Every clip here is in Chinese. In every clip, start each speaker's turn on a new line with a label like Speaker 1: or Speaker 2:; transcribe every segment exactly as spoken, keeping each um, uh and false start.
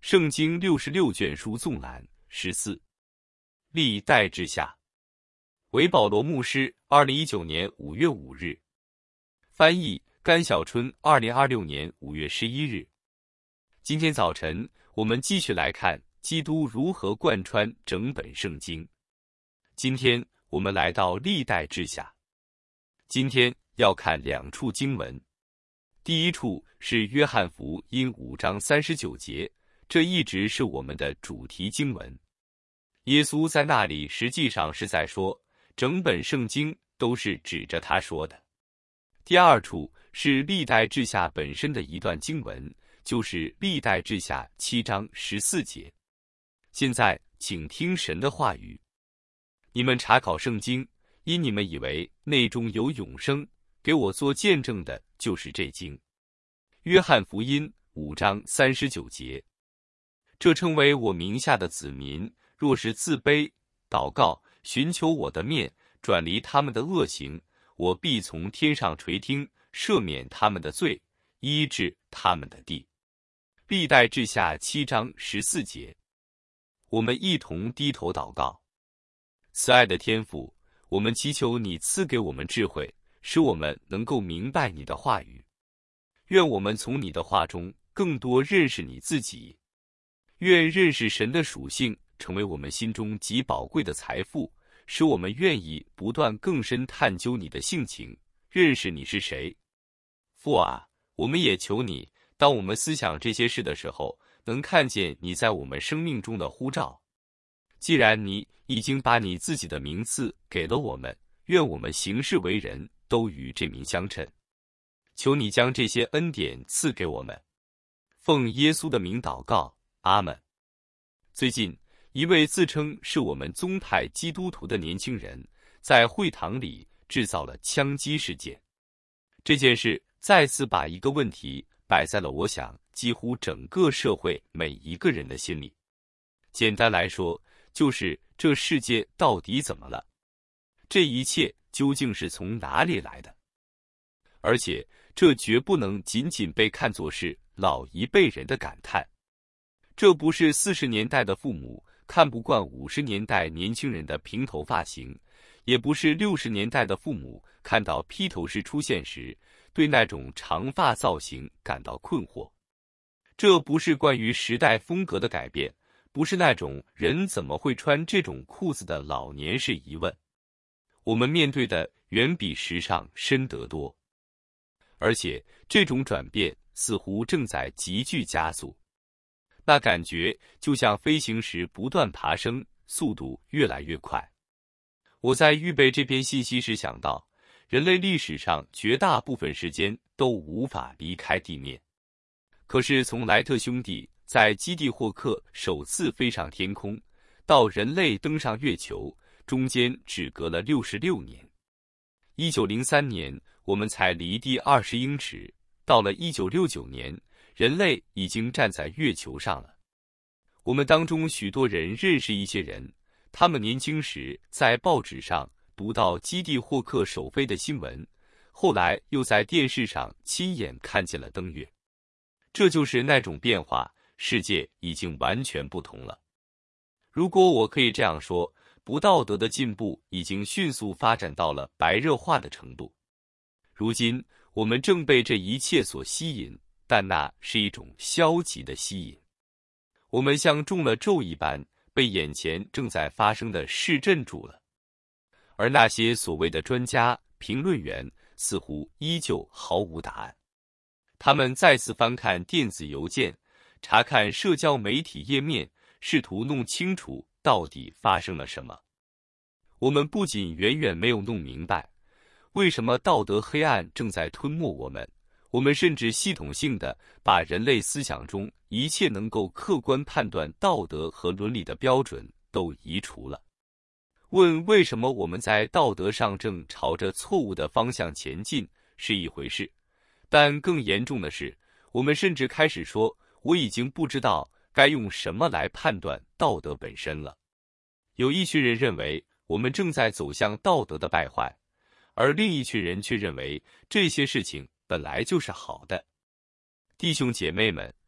Speaker 1: 圣经六十六卷书纵览十四，历代志下，为保罗牧师，二零一九年五月五日。翻译甘小春，二零二六年五月十一日。今天早晨，我们继续来看基督如何贯穿整本圣经。今天我们来到历代志下，今天要看两处经文。第一处是约翰福音五章三十九节，这一直是我们的主题经文。耶稣在那里实际上是在说，整本圣经都是指着他说的。第二处是历代志下本身的一段经文，就是历代志下七章十四节。现在请听神的话语。你们查考圣经，因你们以为内中有永生，给我做见证的就是这经。约翰福音五章三十九节。这称为我名下的子民，若是自卑，祷告，寻求我的面，转离他们的恶行，我必从天上垂听，赦免他们的罪，医治他们的地。历代志下七章十四节。我们一同低头祷告。慈爱的天父，我们祈求你赐给我们智慧，使我们能够明白你的话语。愿我们从你的话中更多认识你自己。愿认识神的属性成为我们心中极宝贵的财富，使我们愿意不断更深探究你的性情，认识你是谁。父啊，我们也求你，当我们思想这些事的时候，能看见你在我们生命中的呼召。既然你已经把你自己的名字给了我们，愿我们行事为人都与这名相称。求你将这些恩典赐给我们。奉耶稣的名祷告，阿们。最近，一位自称是我们宗派基督徒的年轻人，在会堂里制造了枪击事件。这件事再次把一个问题摆在了我想几乎整个社会每一个人的心里。简单来说，就是这世界到底怎么了？这一切究竟是从哪里来的？而且这绝不能仅仅被看作是老一辈人的感叹。这不是四十年代的父母看不惯五十年代年轻人的平头发型，也不是六十年代的父母看到披头士出现时对那种长发造型感到困惑。这不是关于时代风格的改变，不是那种人怎么会穿这种裤子的老年式疑问。我们面对的远比时尚深得多。而且这种转变似乎正在急剧加速，那感觉就像飞行时不断爬升，速度越来越快。我在预备这篇信息时想到，人类历史上绝大部分时间都无法离开地面。可是从莱特兄弟在基地霍克首次飞上天空，到人类登上月球，中间只隔了六十六年。一九零三年我们才离地二十英尺，到了一九六九年，人类已经站在月球上了。我们当中许多人认识一些人，他们年轻时在报纸上读到基地霍克首飞的新闻，后来又在电视上亲眼看见了登月。这就是那种变化，世界已经完全不同了。如果我可以这样说，不道德的进步已经迅速发展到了白热化的程度。如今我们正被这一切所吸引，但那是一种消极的吸引。我们像中了咒一般，被眼前正在发生的事镇住了。而那些所谓的专家、评论员似乎依旧毫无答案。他们再次翻看电子邮件，查看社交媒体页面，试图弄清楚到底发生了什么。我们不仅远远没有弄明白为什么道德黑暗正在吞没我们，我们甚至系统性地把人类思想中一切能够客观判断道德和伦理的标准都移除了。问为什么我们在道德上正朝着错误的方向前进是一回事，但更严重的是，我们甚至开始说，我已经不知道该用什么来判断道德本身了。有一群人认为我们正在走向道德的败坏，而另一群人却认为这些事情本来就是好的。弟兄姐妹们，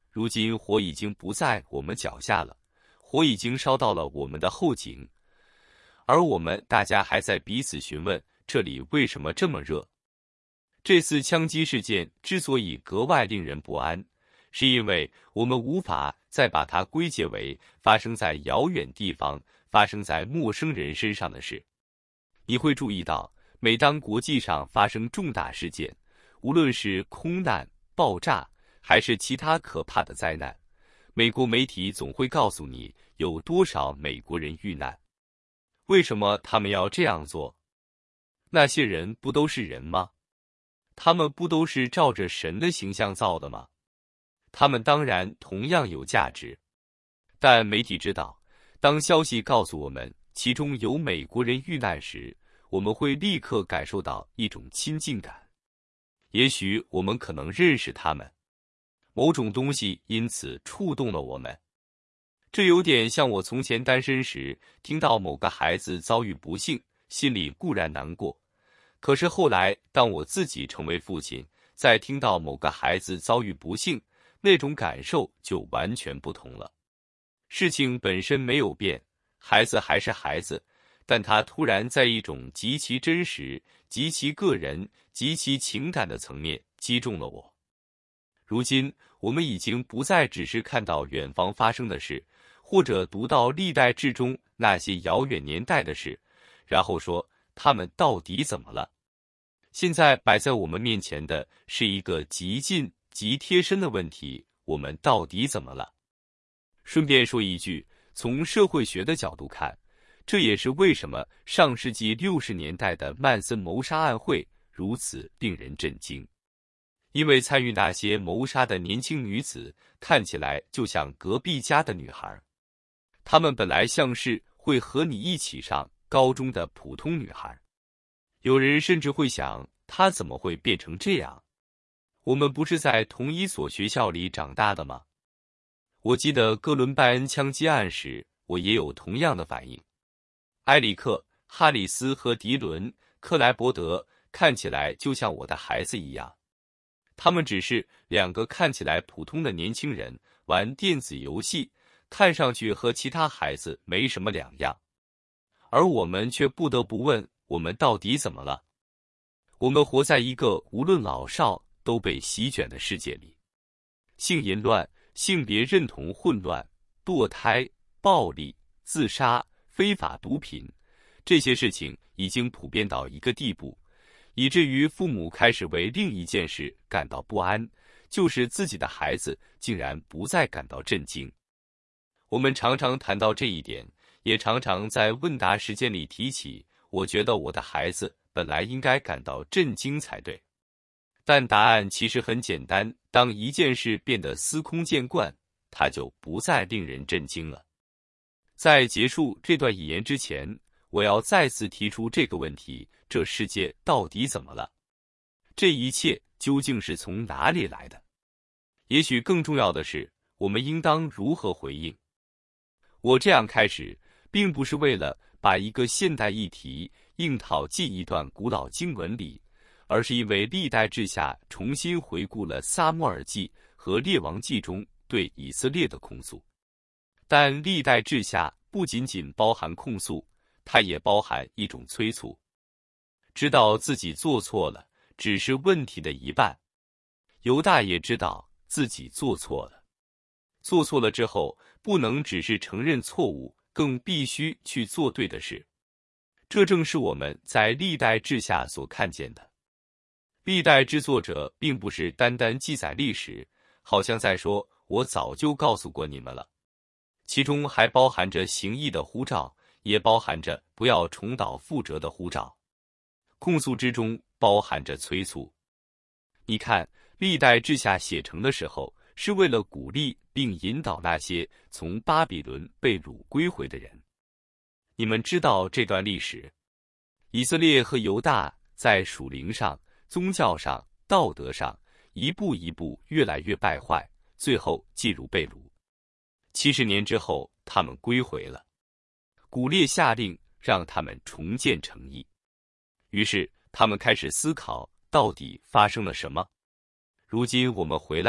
Speaker 1: 如今火已经不在我们脚下了，火已经烧到了我们的后颈，而我们大家还在彼此询问这里为什么这么热。这次枪击事件之所以格外令人不安，是因为我们无法再把它归结为发生在遥远地方、发生在陌生人身上的事。你会注意到，每当国际上发生重大事件，无论是空难、爆炸，还是其他可怕的灾难，美国媒体总会告诉你有多少美国人遇难。为什么他们要这样做？那些人不都是人吗？他们不都是照着神的形象造的吗？他们当然同样有价值。但媒体知道，当消息告诉我们其中有美国人遇难时，我们会立刻感受到一种亲近感。也许我们可能认识他们，某种东西因此触动了我们。这有点像我从前单身时，听到某个孩子遭遇不幸，心里固然难过，可是后来当我自己成为父亲，再听到某个孩子遭遇不幸，那种感受就完全不同了。事情本身没有变，孩子还是孩子，但他突然在一种极其真实、极其个人、极其情感的层面击中了我。如今，我们已经不再只是看到远方发生的事，或者读到历代志中那些遥远年代的事，然后说他们到底怎么了。现在摆在我们面前的是一个极近、极贴身的问题：我们到底怎么了？顺便说一句，从社会学的角度看，这也是为什么上世纪六十年代的曼森谋杀案会如此令人震惊。因为参与那些谋杀的年轻女子看起来就像隔壁家的女孩，她们本来像是会和你一起上高中的普通女孩。有人甚至会想，她怎么会变成这样？我们不是在同一所学校里长大的吗？我记得哥伦拜恩枪击案时，我也有同样的反应。埃里克、哈里斯和迪伦、克莱伯德看起来就像我的孩子一样。他们只是两个看起来普通的年轻人，玩电子游戏，看上去和其他孩子没什么两样。而我们却不得不问，我们到底怎么了？我们活在一个无论老少都被席卷的世界里，性淫乱、性别认同混乱、堕胎、暴力、自杀、非法毒品，这些事情已经普遍到一个地步，以至于父母开始为另一件事感到不安，就是自己的孩子竟然不再感到震惊。我们常常谈到这一点，也常常在问答时间里提起，我觉得我的孩子本来应该感到震惊才对。但答案其实很简单，当一件事变得司空见惯，它就不再令人震惊了。在结束这段引言之前，我要再次提出这个问题：这世界到底怎么了？这一切究竟是从哪里来的？也许更重要的是，我们应当如何回应？我这样开始，并不是为了把一个现代议题硬套进一段古老经文里，而是因为历代志下重新回顾了撒母耳记和列王记中对以色列的控诉。但历代志下不仅仅包含控诉，它也包含一种催促。知道自己做错了，只是问题的一半。犹大也知道自己做错了，做错了之后，不能只是承认错误，更必须去做对的事。这正是我们在历代志下所看见的。历代志作者并不是单单记载历史，好像在说我早就告诉过你们了，其中还包含着行义的呼召，也包含着不要重蹈覆辙的呼召。控诉之中包含着催促。你看，历代志下写成的时候，是为了鼓励并引导那些从巴比伦被掳归回的人。你们知道这段历史，以色列和犹大在属灵上、宗教上、道德上一步一步越来越败坏，最后进入被掳。七十年之后，他们归回了。古列下令让他们重建城邑。于是他们开始思考，到底发生了什么？如今我们回来了，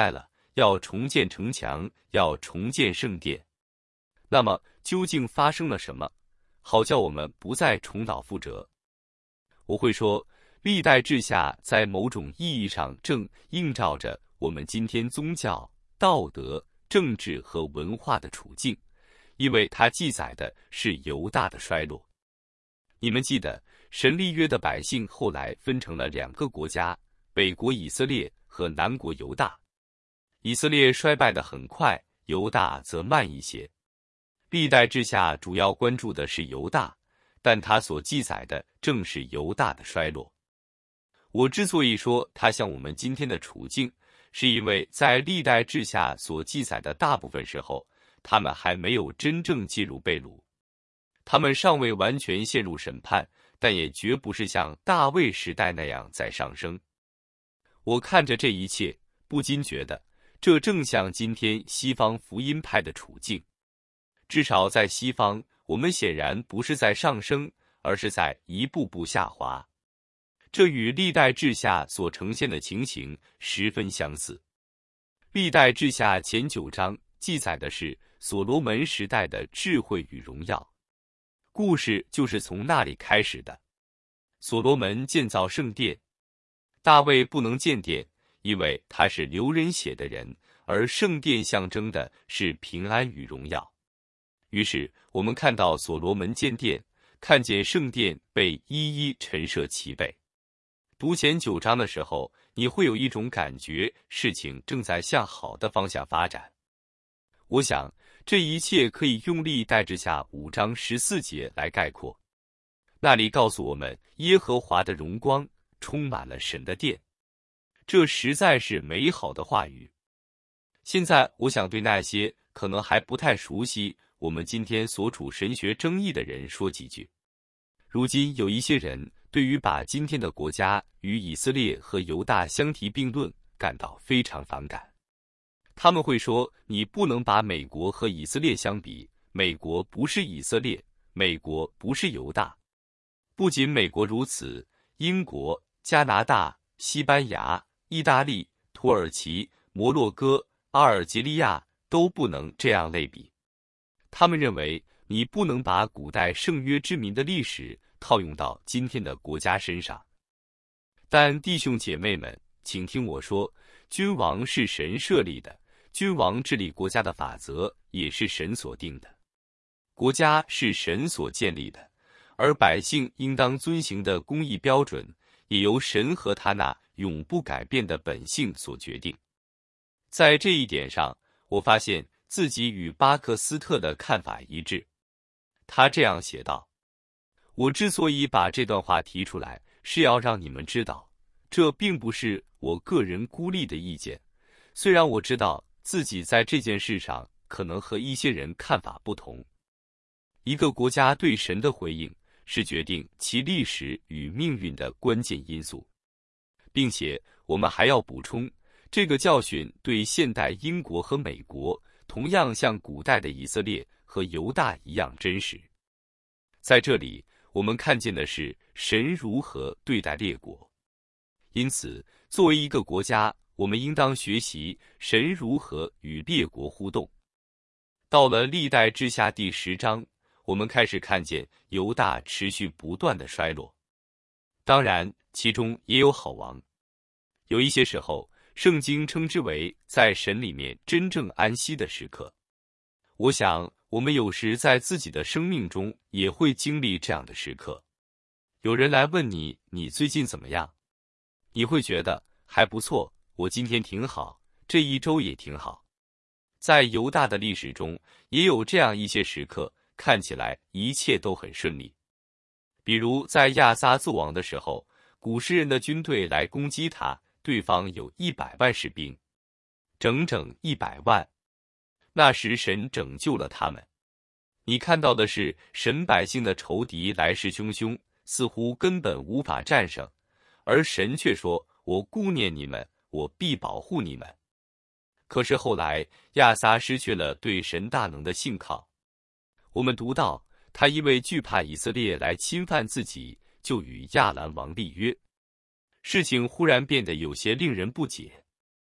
Speaker 1: 要重建城墙，要重建圣殿。那么究竟发生了什么，好叫我们不再重蹈覆辙？我会说，历代志下在某种意义上正映照着我们今天宗教、道德、政治和文化的处境，因为它记载的是犹大的衰落。你们记得，神立约的百姓后来分成了两个国家，北国以色列和南国犹大。以色列衰败得很快，犹大则慢一些。历代志下主要关注的是犹大，但他所记载的正是犹大的衰落。我之所以说它像我们今天的处境，是因为在历代志下所记载的大部分时候，他们还没有真正进入被掳，他们尚未完全陷入审判，但也绝不是像大卫时代那样在上升。我看着这一切，不禁觉得，这正像今天西方福音派的处境。至少在西方，我们显然不是在上升，而是在一步步下滑。这与历代志下所呈现的情形十分相似。历代志下前九章记载的是所罗门时代的智慧与荣耀，故事就是从那里开始的。所罗门建造圣殿，大卫不能建殿，因为他是流人血的人，而圣殿象征的是平安与荣耀。于是我们看到所罗门建殿，看见圣殿被一一陈设齐备。读前九章的时候，你会有一种感觉，事情正在向好的方向发展。我想，这一切可以用历代志下五章十四节来概括。那里告诉我们，耶和华的荣光充满了神的殿，这实在是美好的话语。现在，我想对那些可能还不太熟悉我们今天所处神学争议的人说几句。如今有一些人对于把今天的国家与以色列和犹大相提并论感到非常反感。他们会说，你不能把美国和以色列相比，美国不是以色列，美国不是犹大。不仅美国如此，英国、加拿大、西班牙、意大利、土耳其、摩洛哥、阿尔及利亚都不能这样类比。他们认为你不能把古代圣约之民的历史套用到今天的国家身上。但弟兄姐妹们，请听我说，君王是神设立的，君王治理国家的法则也是神所定的。国家是神所建立的，而百姓应当遵行的公义标准，也由神和他那永不改变的本性所决定。在这一点上，我发现自己与巴克斯特的看法一致。他这样写道：我之所以把这段话提出来，是要让你们知道，这并不是我个人孤立的意见，虽然我知道自己在这件事上可能和一些人看法不同。一个国家对神的回应是决定其历史与命运的关键因素，并且我们还要补充，这个教训对现代英国和美国同样像古代的以色列和犹大一样真实。在这里，我们看见的是神如何对待列国。因此，作为一个国家，我们应当学习神如何与列国互动。到了历代志下第十章，我们开始看见犹大持续不断的衰落。当然，其中也有好王。有一些时候，圣经称之为在神里面真正安息的时刻。我想，我们有时在自己的生命中也会经历这样的时刻。有人来问你，你最近怎么样？你会觉得还不错，我今天挺好，这一周也挺好。在犹大的历史中，也有这样一些时刻，看起来一切都很顺利。比如在亚撒做王的时候，古实人的军队来攻击他，对方有一百万士兵，整整一百万。那时神拯救了他们。你看到的是神百姓的仇敌来势汹汹，似乎根本无法战胜，而神却说，我顾念你们，我必保护你们。可是后来亚撒失去了对神大能的信靠。我们读到他因为惧怕以色列来侵犯自己，就与亚兰王立约。事情忽然变得有些令人不解。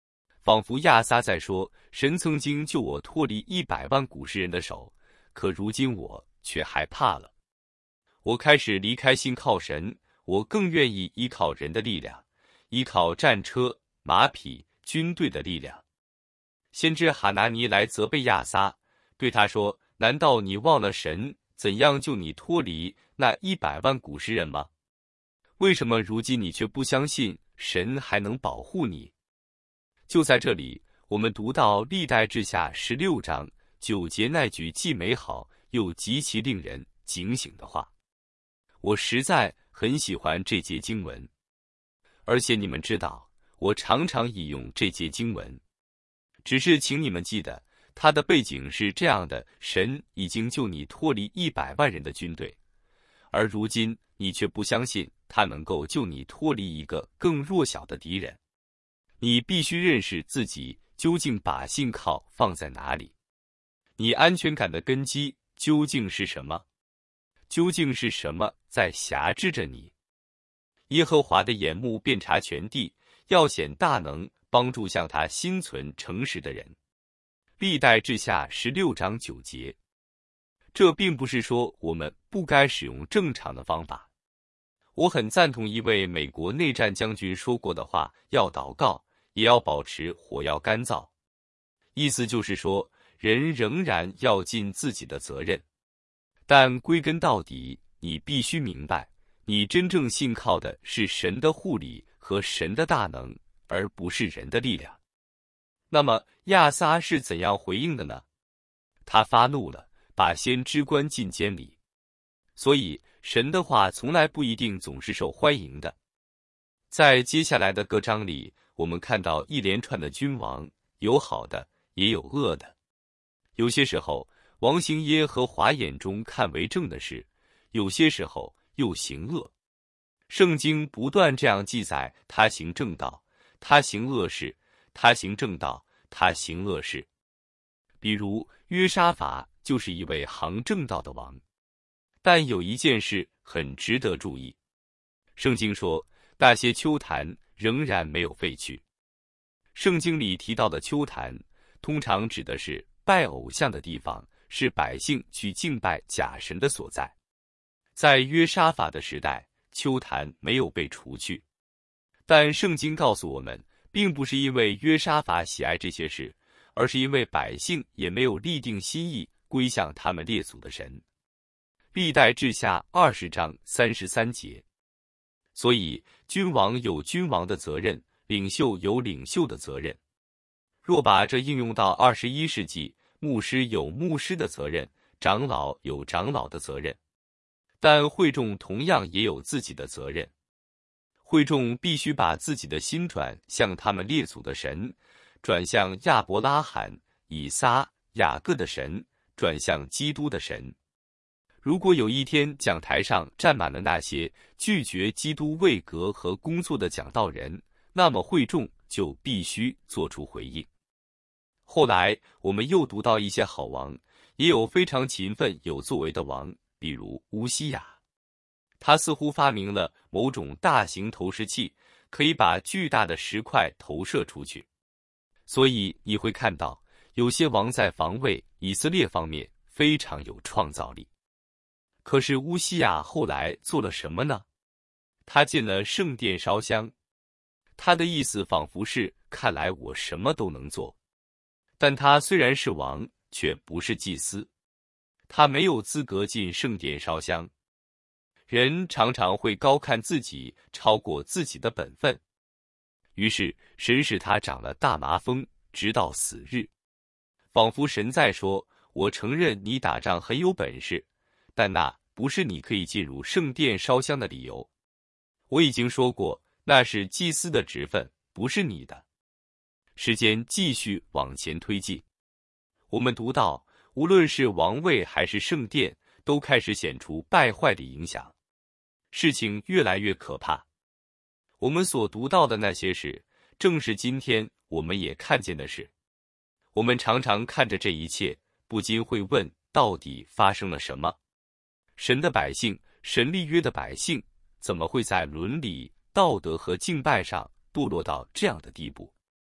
Speaker 1: 仿佛亚撒在说：神曾经救我脱离一百万古时人的手，可如今我却害怕了。我开始离开信靠神，我更愿意依靠人的力量，依靠战车、马匹、军队的力量。先知哈拿尼来责备亚撒，对他说：难道你忘了神怎样救你脱离那一百万古时人吗？为什么如今你却不相信神还能保护你？就在这里，我们读到历代志下十六章九节那句既美好又极其令人警醒的话。我实在很喜欢这节经文，而且你们知道，我常常引用这节经文。只是请你们记得，它的背景是这样的：神已经救你脱离一百万人的军队，而如今你却不相信他能够救你脱离一个更弱小的敌人。你必须认识自己究竟把信靠放在哪里，你安全感的根基究竟是什么？究竟是什么在辖制着你？耶和华的眼目遍察全地，要显大能，帮助向他心存诚实的人。历代志下十六章九节。这并不是说我们不该使用正常的方法。我很赞同一位美国内战将军说过的话：要祷告，也要保持火药干燥。意思就是说，人仍然要尽自己的责任，但归根到底，你必须明白，你真正信靠的是神的护理和神的大能，而不是人的力量。那么亚撒是怎样回应的呢？他发怒了，把先知关进监里。所以神的话从来不一定总是受欢迎的。在接下来的各章里，我们看到一连串的君王，有好的，也有恶的。有些时候，王行耶和华眼中看为正的事，有些时候又行恶。圣经不断这样记载：他行正道，他行恶事，他行正道，他行恶事。比如约沙法就是一位行正道的王。但有一件事很值得注意，圣经说那些丘坛仍然没有废去。圣经里提到的丘坛，通常指的是拜偶像的地方，是百姓去敬拜假神的所在。在约沙法的时代，丘坛没有被除去。但圣经告诉我们，并不是因为约沙法喜爱这些事，而是因为百姓也没有立定心意归向他们列祖的神。历代志下二十章三十三节。所以君王有君王的责任，领袖有领袖的责任。若把这应用到二十一世纪，牧师有牧师的责任，长老有长老的责任。但会众同样也有自己的责任。会众必须把自己的心转向他们列祖的神，转向亚伯拉罕、以撒、雅各的神，转向基督的神。如果有一天讲台上站满了那些拒绝基督位格和工作的讲道人，那么会众就必须做出回应。后来我们又读到一些好王，也有非常勤奋有作为的王，比如乌西雅。他似乎发明了某种大型投石器，可以把巨大的石块投射出去。所以你会看到，有些王在防卫以色列方面非常有创造力。可是乌西雅后来做了什么呢？他进了圣殿烧香。他的意思仿佛是：看来我什么都能做。但他虽然是王，却不是祭司，他没有资格进圣殿烧香。人常常会高看自己，超过自己的本分。于是神使他长了大麻风，直到死日。仿佛神在说：我承认你打仗很有本事，但那不是你可以进入圣殿烧香的理由。我已经说过，那是祭司的职分，不是你的。时间继续往前推进，我们读到，无论是王位还是圣殿，都开始显出败坏的影响。事情越来越可怕。我们所读到的那些事，正是今天我们也看见的事。我们常常看着这一切，不禁会问：到底发生了什么？神的百姓，神立约的百姓，怎么会在伦理、道德和敬拜上堕落到这样的地步？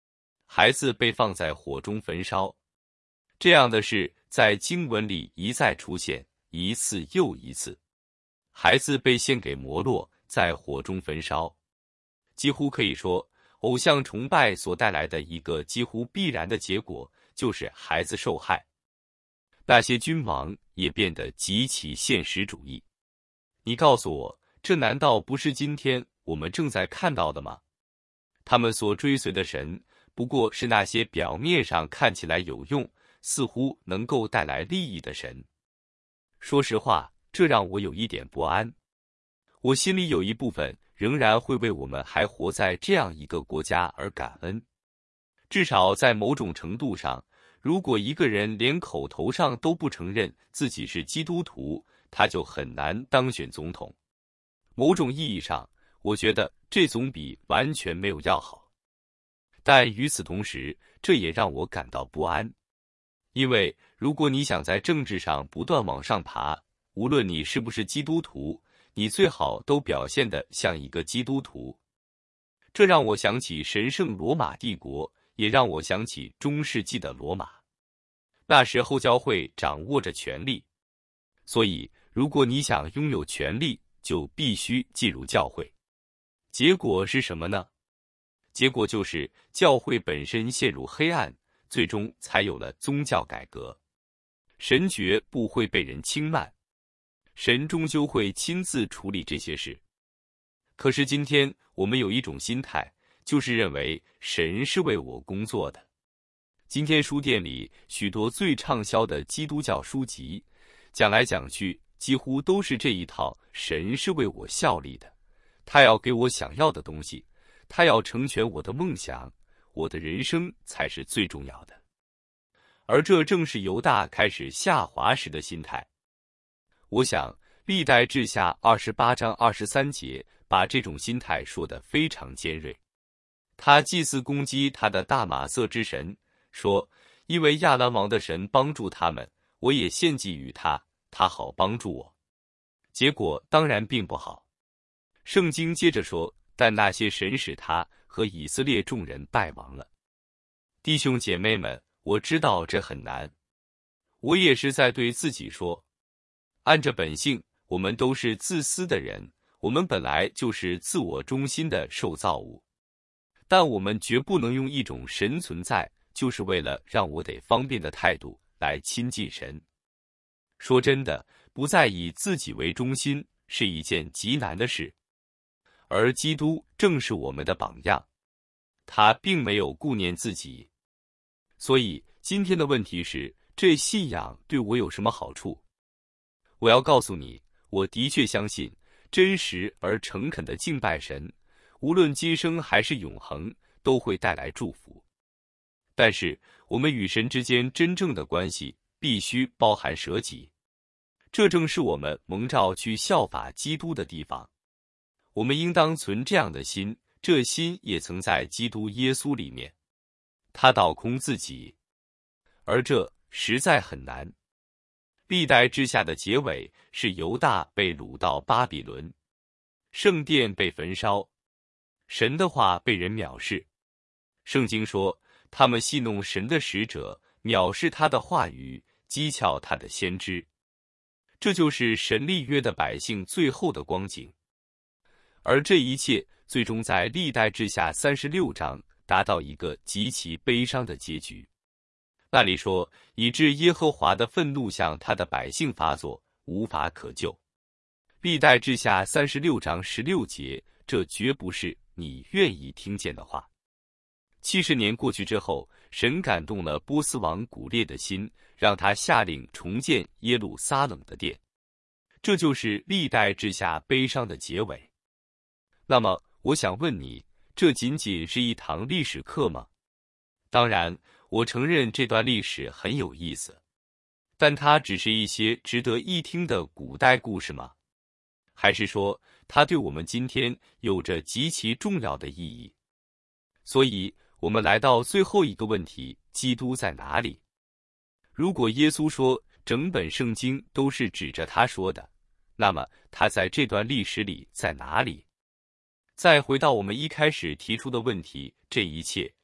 Speaker 1: 孩子被放在火中焚烧。这样的事在经文里一再出现，一次又一次。孩子被献给摩洛，在火中焚烧。几乎可以说，偶像崇拜所带来的一个几乎必然的结果，就是孩子受害。那些君王也变得极其现实主义。你告诉我，这难道不是今天我们正在看到的吗？他们所追随的神，不过是那些表面上看起来有用，似乎能够带来利益的神。说实话，这让我有一点不安。我心里有一部分仍然会为我们还活在这样一个国家而感恩。至少在某种程度上，如果一个人连口头上都不承认自己是基督徒，他就很难当选总统。某种意义上，我觉得这总比完全没有要好。但与此同时，这也让我感到不安。因为如果你想在政治上不断往上爬，无论你是不是基督徒，你最好都表现得像一个基督徒。这让我想起神圣罗马帝国，也让我想起中世纪的罗马。那时候教会掌握着权力，所以如果你想拥有权力，就必须进入教会。结果是什么呢？结果就是教会本身陷入黑暗，最终才有了宗教改革。神绝不会被人轻慢，神终究会亲自处理这些事。可是今天我们有一种心态，就是认为神是为我工作的。今天书店里许多最畅销的基督教书籍，讲来讲去几乎都是这一套，神是为我效力的，他要给我想要的东西，他要成全我的梦想，我的人生才是最重要的。而这正是犹大开始下滑时的心态。我想历代志下二十八章二十三节把这种心态说得非常尖锐。他祭祀攻击他的大马色之神，说因为亚兰王的神帮助他们，我也献祭于他，他好帮助我。结果当然并不好。圣经接着说，但那些神使他和以色列众人败亡了。弟兄姐妹们，我知道这很难。我也是在对自己说，按着本性，我们都是自私的人，我们本来就是自我中心的受造物。但我们绝不能用一种神存在就是为了让我得方便的态度来亲近神。说真的，不再以自己为中心是一件极难的事。而基督正是我们的榜样，他并没有顾念自己。所以今天的问题是，这信仰对我有什么好处？我要告诉你，我的确相信真实而诚恳的敬拜神，无论今生还是永恒，都会带来祝福。但是我们与神之间真正的关系必须包含舍己，这正是我们蒙召去效法基督的地方。我们应当存这样的心，这心也曾在基督耶稣里面。他倒空自己，而这实在很难。历代志下的结尾是犹大被掳到巴比伦，圣殿被焚烧，神的话被人藐视。圣经说，他们戏弄神的使者，藐视他的话语，讥诮他的先知。这就是神立约的百姓最后的光景。而这一切最终在历代志下三十六章达到一个极其悲伤的结局。那里说，以致耶和华的愤怒向他的百姓发作，无法可救。历代志下三十六章十六节，这绝不是你愿意听见的话。七十年过去之后，神感动了波斯王古列的心，让他下令重建耶路撒冷的殿。这就是历代志下悲伤的结尾。那么我想问你，这仅仅是一堂历史课吗？当然，我承认这段历史很有意思，但它只是一些值得一听的古代故事吗？还是说它对我们今天有着极其重要的意义？所以我们来到最后一个问题，基督在哪里？如果耶稣说整本圣经都是指着他说的，那么他在这段历史里在哪里？再回到我们一开始提出的问题，这一切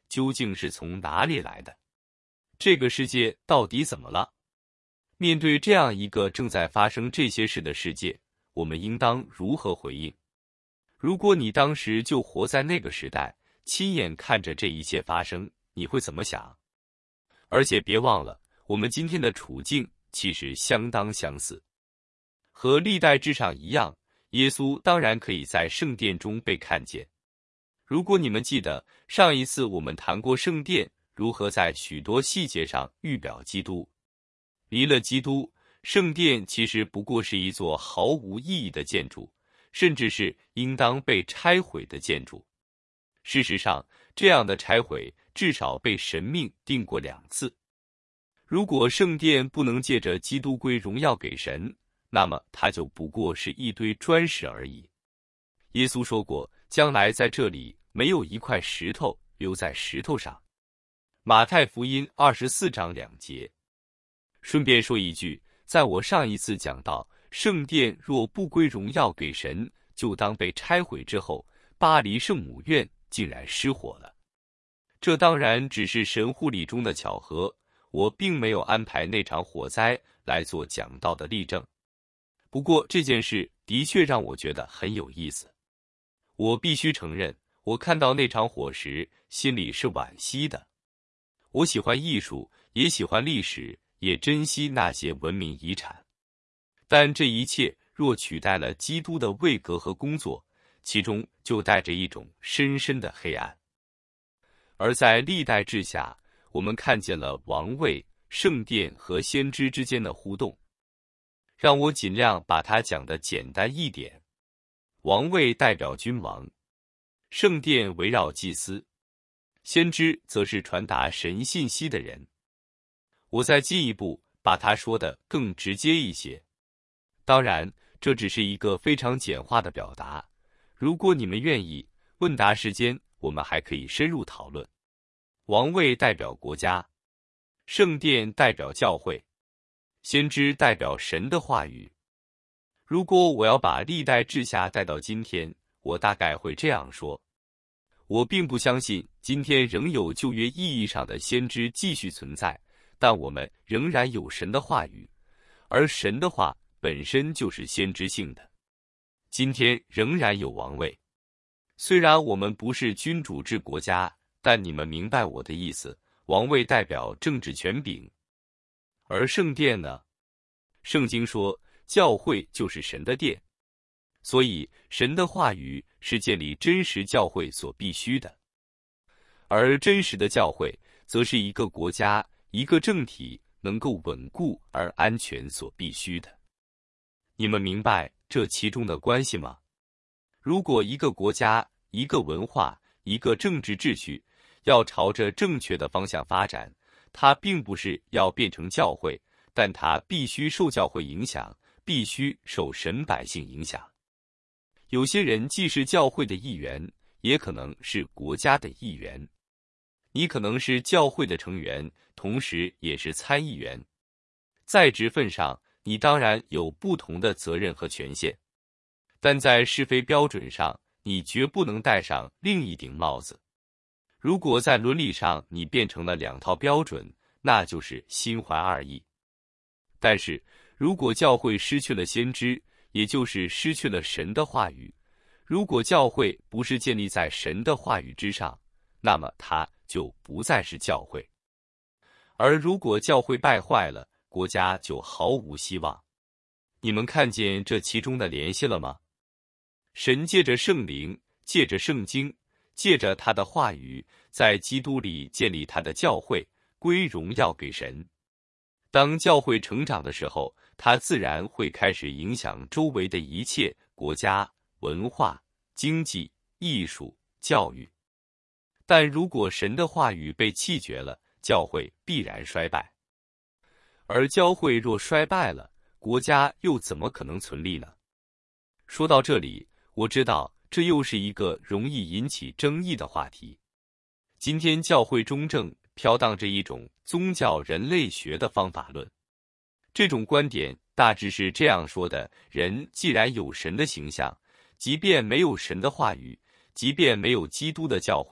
Speaker 1: 究竟是从哪里来的？这个世界到底怎么了？面对这样一个正在发生这些事的世界，我们应当如何回应？如果你当时就活在那个时代，亲眼看着这一切发生，你会怎么想？而且别忘了，我们今天的处境其实相当相似。和历代志上一样，耶稣当然可以在圣殿中被看见。如果你们记得，上一次我们谈过圣殿如何在许多细节上预表基督。离了基督，圣殿其实不过是一座毫无意义的建筑，甚至是应当被拆毁的建筑。事实上，这样的拆毁至少被神命定过两次。如果圣殿不能借着基督归荣耀给神，那么它就不过是一堆砖石而已。耶稣说过，将来在这里没有一块石头留在石头上。马太福音二十四章两节。顺便说一句，在我上一次讲到圣殿若不归荣耀给神，就当被拆毁之后，巴黎圣母院竟然失火了。这当然只是神护理中的巧合，我并没有安排那场火灾来做讲道的例证。不过这件事的确让我觉得很有意思。我必须承认，我看到那场火时，心里是惋惜的。我喜欢艺术，也喜欢历史，也珍惜那些文明遗产。但这一切若取代了基督的位格和工作，其中就带着一种深深的黑暗。而在历代志下，我们看见了王位、圣殿和先知之间的互动。让我尽量把它讲得简单一点。王位代表君王，圣殿围绕祭司，先知则是传达神信息的人。我再进一步把它说得更直接一些。当然，这只是一个非常简化的表达。如果你们愿意，问答时间我们还可以深入讨论。王位代表国家，圣殿代表教会，先知代表神的话语。如果我要把历代志下带到今天，我大概会这样说：我并不相信今天仍有旧约意义上的先知继续存在，但我们仍然有神的话语，而神的话本身就是先知性的。今天仍然有王位，虽然我们不是君主制国家，但你们明白我的意思，王位代表政治权柄。而圣殿呢？圣经说，教会就是神的殿，所以神的话语是建立真实教会所必须的。而真实的教会，则是一个国家、一个政体能够稳固而安全所必须的。你们明白这其中的关系吗？如果一个国家、一个文化、一个政治秩序要朝着正确的方向发展，它并不是要变成教会，但它必须受教会影响，必须受神百姓影响。有些人既是教会的一员，也可能是国家的一员。你可能是教会的成员，同时也是参议员。在职分上，你当然有不同的责任和权限，但在是非标准上，你绝不能戴上另一顶帽子。如果在伦理上你变成了两套标准，那就是心怀二意。但是如果教会失去了先知，也就是失去了神的话语，如果教会不是建立在神的话语之上，那么它就不再是教会。而如果教会败坏了，国家就毫无希望。你们看见这其中的联系了吗？神借着圣灵，借着圣经，借着他的话语，在基督里建立他的教会，归荣耀给神。当教会成长的时候，它自然会开始影响周围的一切国家、文化、经济、艺术、教育。但如果神的话语被弃绝了，教会必然衰败。而教会若衰败了，国家又怎么可能存立呢？说到这里，我知道这又是一个容易引起争议的话题。今天教会中正飘荡着一种宗教人类学的方法论。这种观点大致是这样说的：人既然有神的形象，即便没有神的话语，即便没有基督的教会，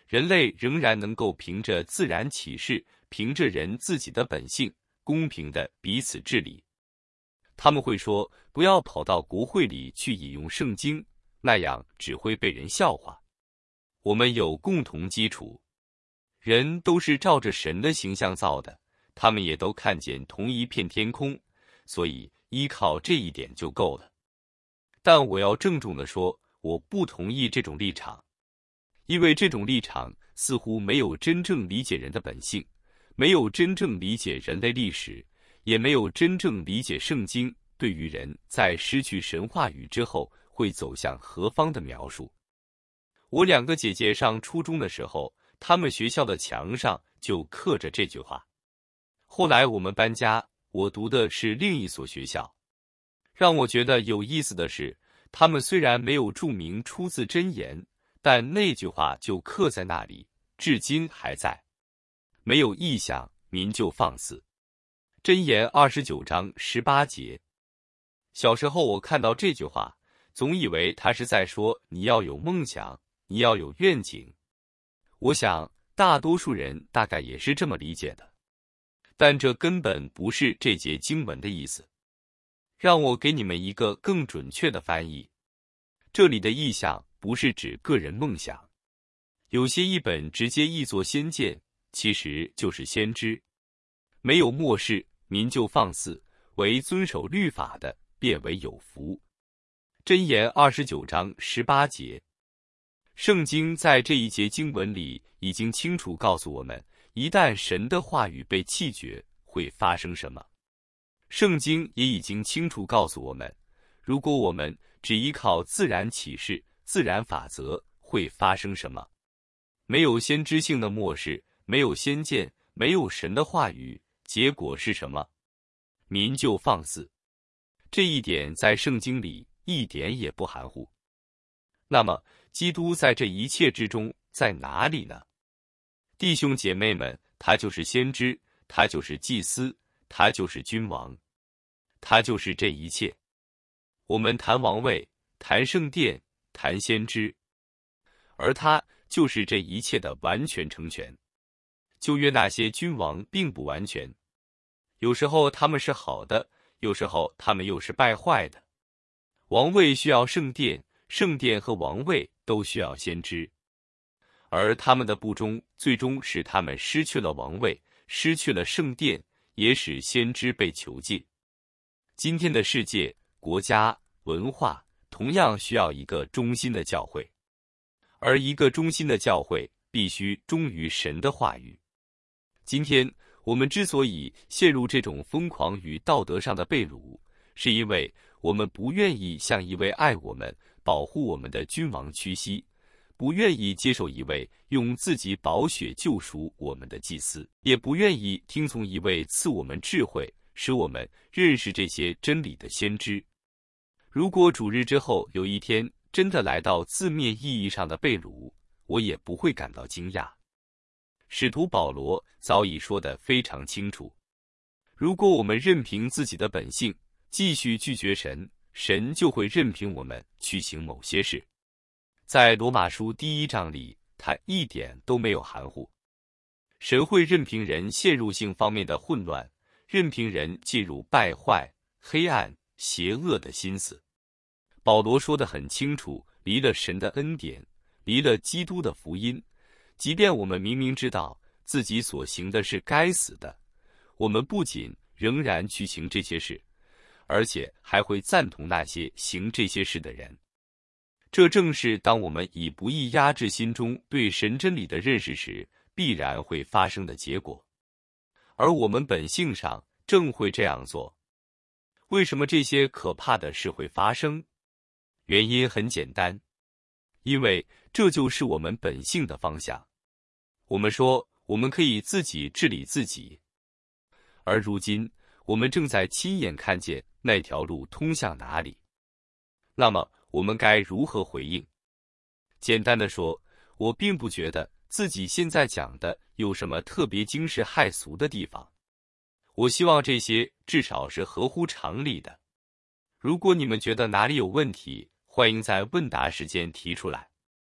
Speaker 1: 人类仍然能够凭着自然启示，凭着人自己的本性，公平的彼此治理。他们会说，不要跑到国会里去引用圣经，那样只会被人笑话。我们有共同基础，人都是照着神的形象造的，他们也都看见同一片天空，所以依靠这一点就够了。但我要郑重地说，我不同意这种立场，因为这种立场似乎没有真正理解人的本性，没有真正理解人类历史，也没有真正理解圣经对于人在失去神话语之后会走向何方的描述。我两个姐姐上初中的时候，她们学校的墙上就刻着这句话。后来我们搬家，我读的是另一所学校。让我觉得有意思的是，他们虽然没有注明出自箴言，但那句话就刻在那里，至今还在。没有异象，民就放肆。箴言二十九章十八节。小时候我看到这句话，总以为他是在说你要有梦想，你要有愿景。我想大多数人大概也是这么理解的，但这根本不是这节经文的意思。让我给你们一个更准确的翻译，这里的意象不是指个人梦想，有些译本直接译作先见，其实就是先知。没有漠视，民就放肆，为遵守律法的，便为有福。箴言二十九章十八节。圣经在这一节经文里已经清楚告诉我们，一旦神的话语被弃绝，会发生什么。圣经也已经清楚告诉我们，如果我们只依靠自然启示、自然法则，会发生什么。没有先知性的漠视，没有先见，没有神的话语，结果是什么？民就放肆。这一点在圣经里一点也不含糊。那么，基督在这一切之中在哪里呢？弟兄姐妹们，他就是先知，他就是祭司，他就是君王，他就是这一切。我们谈王位，谈圣殿，谈先知，而他就是这一切的完全成全。旧约那些君王并不完全，有时候他们是好的，有时候他们又是败坏的。王位需要圣殿，圣殿和王位都需要先知，而他们的不忠最终使他们失去了王位，失去了圣殿，也使先知被囚禁。今天的世界、国家、文化同样需要一个忠心的教会，而一个忠心的教会必须忠于神的话语。今天我们之所以陷入这种疯狂与道德上的被掳，是因为我们不愿意向一位爱我们、保护我们的君王屈膝，不愿意接受一位用自己宝血救赎我们的祭司，也不愿意听从一位赐我们智慧、使我们认识这些真理的先知。如果主日之后有一天真的来到字面意义上的被掳，我也不会感到惊讶。使徒保罗早已说得非常清楚，如果我们任凭自己的本性，继续拒绝神，神就会任凭我们去行某些事。在罗马书第一章里，他一点都没有含糊。神会任凭人陷入性方面的混乱，任凭人进入败坏、黑暗、邪恶的心思。保罗说得很清楚，离了神的恩典，离了基督的福音，即便我们明明知道自己所行的是该死的，我们不仅仍然去行这些事，而且还会赞同那些行这些事的人。这正是当我们以不义压制心中对神真理的认识时，必然会发生的结果。而我们本性上正会这样做。为什么这些可怕的事会发生？原因很简单，因为这就是我们本性的方向。我们说我们可以自己治理自己，而如今我们正在亲眼看见那条路通向哪里。那么我们该如何回应？简单的说，我并不觉得自己现在讲的有什么特别惊世骇俗的地方。我希望这些至少是合乎常理的。如果你们觉得哪里有问题，欢迎在问答时间提出来。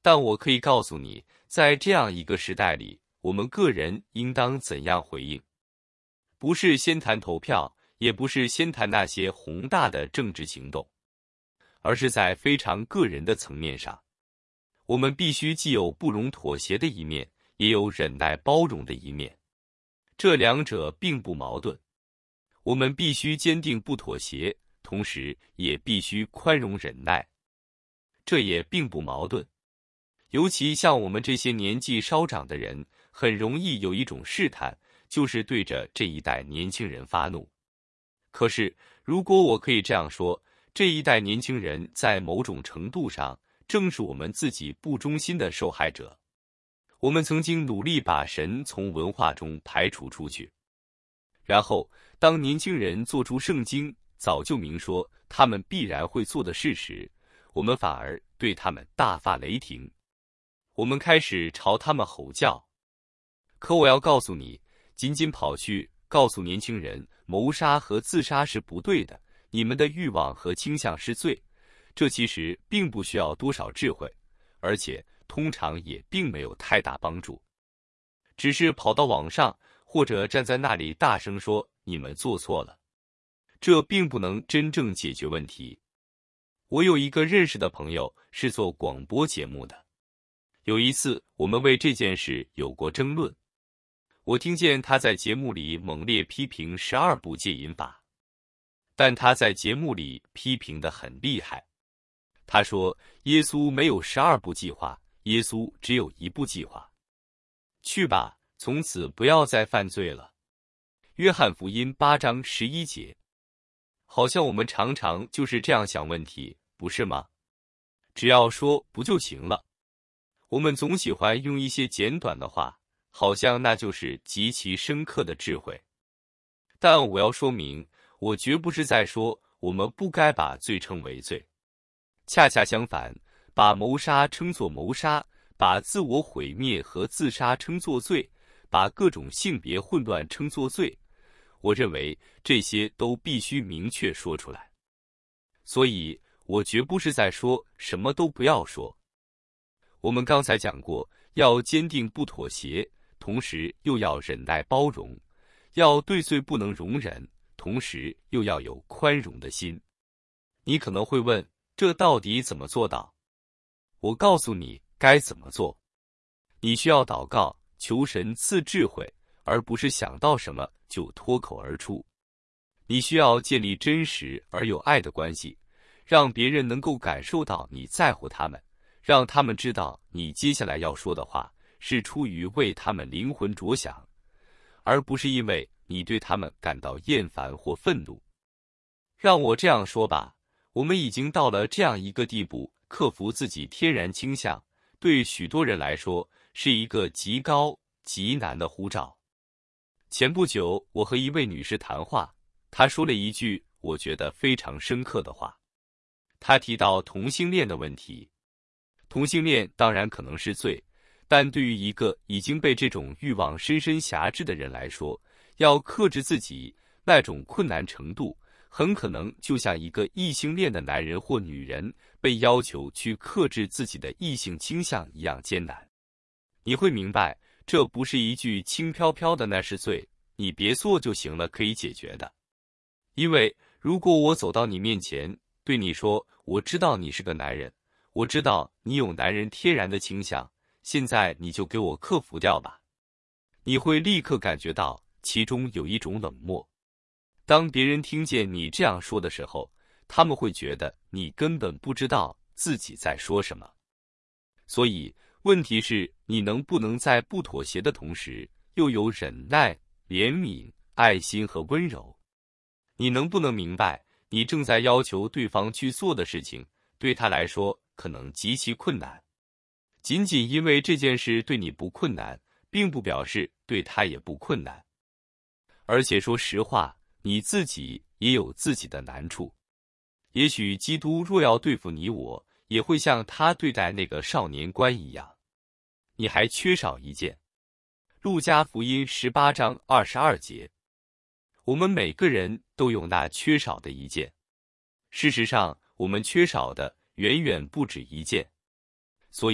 Speaker 1: 但我可以告诉你，在这样一个时代里，我们个人应当怎样回应。不是先谈投票，也不是先谈那些宏大的政治行动，而是在非常个人的层面上，我们必须既有不容妥协的一面，也有忍耐包容的一面。这两者并不矛盾。我们必须坚定不妥协，同时也必须宽容忍耐。这也并不矛盾。尤其像我们这些年纪稍长的人，很容易有一种试探，就是对着这一代年轻人发怒。可是，如果我可以这样说，这一代年轻人在某种程度上正是我们自己不忠心的受害者。我们曾经努力把神从文化中排除出去，然后当年轻人做出圣经早就明说他们必然会做的事时，我们反而对他们大发雷霆。我们开始朝他们吼叫。可我要告诉你，仅仅跑去告诉年轻人谋杀和自杀是不对的，你们的欲望和倾向是罪，这其实并不需要多少智慧，而且通常也并没有太大帮助。只是跑到网上或者站在那里大声说你们做错了，这并不能真正解决问题。我有一个认识的朋友是做广播节目的，有一次我们为这件事有过争论，我听见他在节目里猛烈批评十二部戒淫法，但他在节目里批评得很厉害。他说耶稣没有十二部计划，耶稣只有一部计划。去吧，从此不要再犯罪了。约翰福音八章十一节。好像我们常常就是这样想问题，不是吗？只要说不就行了。我们总喜欢用一些简短的话，好像那就是极其深刻的智慧。但我要说明，我绝不是在说我们不该把罪称为罪。恰恰相反，把谋杀称作谋杀，把自我毁灭和自杀称作罪，把各种性别混乱称作罪，我认为这些都必须明确说出来。所以我绝不是在说什么都不要说。我们刚才讲过，要坚定不妥协，同时又要忍耐包容，要对罪不能容忍，同时又要有宽容的心。你可能会问，这到底怎么做到？我告诉你该怎么做。你需要祷告，求神赐智慧，而不是想到什么就脱口而出。你需要建立真实而有爱的关系，让别人能够感受到你在乎他们，让他们知道你接下来要说的话是出于为他们灵魂着想，而不是因为你对他们感到厌烦或愤怒。让我这样说吧，我们已经到了这样一个地步，克服自己天然倾向，对许多人来说是一个极高极难的呼召。前不久，我和一位女士谈话，她说了一句我觉得非常深刻的话。她提到同性恋的问题。同性恋当然可能是罪，但对于一个已经被这种欲望深深辖制的人来说，要克制自己，那种困难程度很可能就像一个异性恋的男人或女人被要求去克制自己的异性倾向一样艰难。你会明白，这不是一句轻飘飘的那是罪，你别做就行了可以解决的。因为如果我走到你面前，对你说，我知道你是个男人，我知道你有男人天然的倾向，现在你就给我克服掉吧。你会立刻感觉到其中有一种冷漠。当别人听见你这样说的时候，他们会觉得你根本不知道自己在说什么。所以问题是，你能不能在不妥协的同时，又有忍耐、怜悯、爱心和温柔？你能不能明白，你正在要求对方去做的事情，对他来说可能极其困难？仅仅因为这件事对你不困难，并不表示对他也不困难。而且说实话，你自己也有自己的难处。也许基督若要对付你我，也会像他对待那个少年官一样。你还缺少一件。路加福音十八章二十二节。我们每个人都有那缺少的一件。事实上，我们缺少的远远不止一件。所以，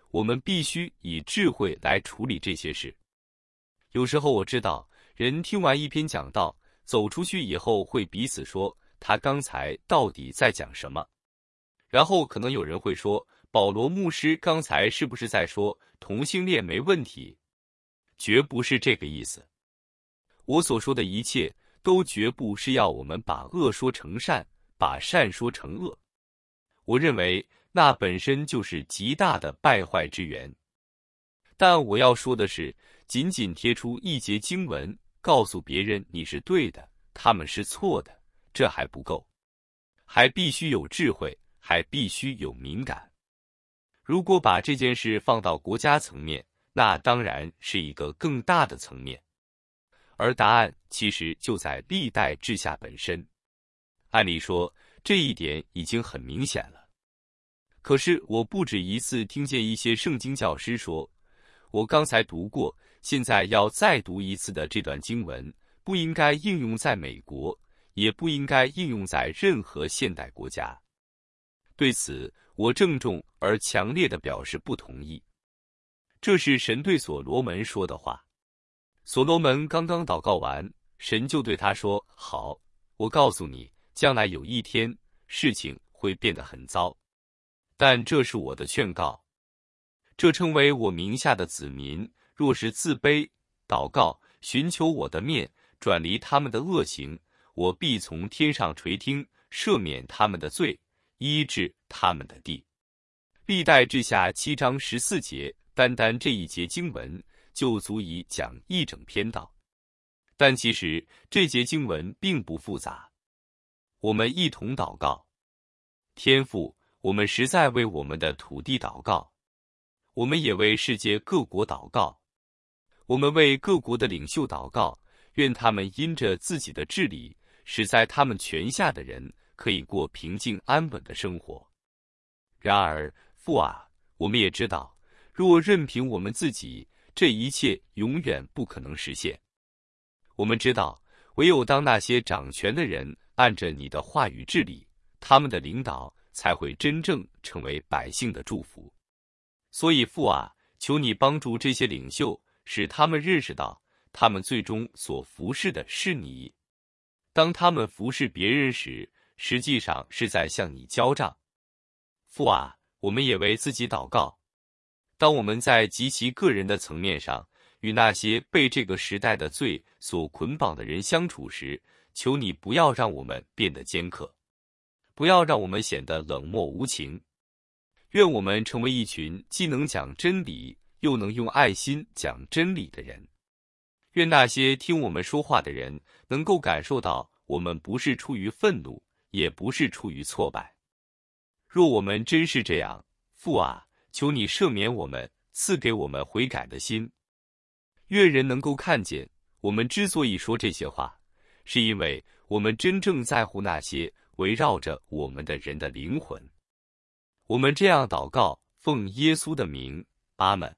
Speaker 1: 我们必须以智慧来处理这些事。有时候我知道，人听完一篇讲道，走出去以后会彼此说，他刚才到底在讲什么？然后可能有人会说，保罗牧师刚才是不是在说同性恋没问题？绝不是这个意思。我所说的一切都绝不是要我们把恶说成善，把善说成恶。我认为那本身就是极大的败坏之源。但我要说的是，仅仅贴出一节经文，告诉别人你是对的，他们是错的，这还不够，还必须有智慧，还必须有敏感。如果把这件事放到国家层面，那当然是一个更大的层面，而答案其实就在历代志下本身。按理说，这一点已经很明显了。可是我不止一次听见一些圣经教师说，我刚才读过，现在要再读一次的这段经文，不应该应用在美国，也不应该应用在任何现代国家。对此，我郑重而强烈地表示不同意。这是神对所罗门说的话。所罗门刚刚祷告完，神就对他说，好，我告诉你，将来有一天，事情会变得很糟。但这是我的劝告。这称为我名下的子民，若是自卑、祷告，寻求我的面，转离他们的恶行，我必从天上垂听，赦免他们的罪，医治他们的地。历代志下七章十四节，单单这一节经文就足以讲一整篇道。但其实这节经文并不复杂。我们一同祷告。天父，我们实在为我们的土地祷告，我们也为世界各国祷告，我们为各国的领袖祷告，愿他们因着自己的治理，使在他们权下的人可以过平静安稳的生活。然而，父啊，我们也知道，若任凭我们自己，这一切永远不可能实现。我们知道，唯有当那些掌权的人按着你的话语治理，他们的领导才会真正成为百姓的祝福。所以父啊，求你帮助这些领袖，使他们认识到，他们最终所服侍的是你。当他们服侍别人时，实际上是在向你交账。父啊，我们也为自己祷告。当我们在极其个人的层面上，与那些被这个时代的罪所捆绑的人相处时，求你不要让我们变得尖刻，不要让我们显得冷漠无情。愿我们成为一群既能讲真理，又能用爱心讲真理的人。愿那些听我们说话的人能够感受到，我们不是出于愤怒，也不是出于挫败。若我们真是这样，父啊，求你赦免我们，赐给我们悔改的心。愿人能够看见，我们之所以说这些话，是因为我们真正在乎那些围绕着我们的人的灵魂。我们这样祷告，奉耶稣的名，阿们。